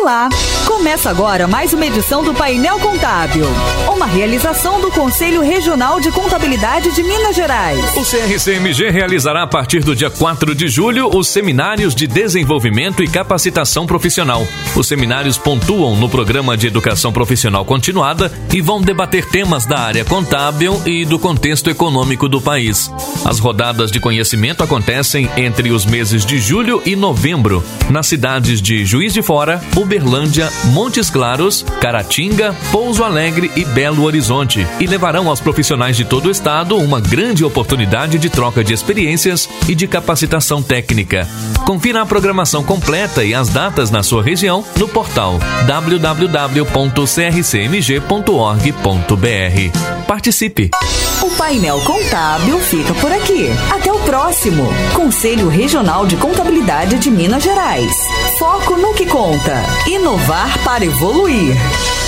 Olá! Começa agora mais uma edição do Painel Contábil, uma realização do Conselho Regional de Contabilidade de Minas Gerais. O CRCMG realizará a partir do dia 4 de julho os seminários de desenvolvimento e capacitação profissional. Os seminários pontuam no programa de educação profissional continuada e vão debater temas da área contábil e do contexto econômico do país. As rodadas de conhecimento acontecem entre os meses de julho e novembro, nas cidades de Juiz de Fora, Uberlândia, Montes Claros, Caratinga, Pouso Alegre e Belo Horizonte, e levarão aos profissionais de todo o estado uma grande oportunidade de troca de experiências e de capacitação técnica. Confira a programação completa e as datas na sua região no portal www.crcmg.org.br. Participe! O Painel Contábil fica por aqui. Até o próximo. Conselho Regional de Contabilidade de Minas Gerais. Foco no que conta. Inovar para evoluir.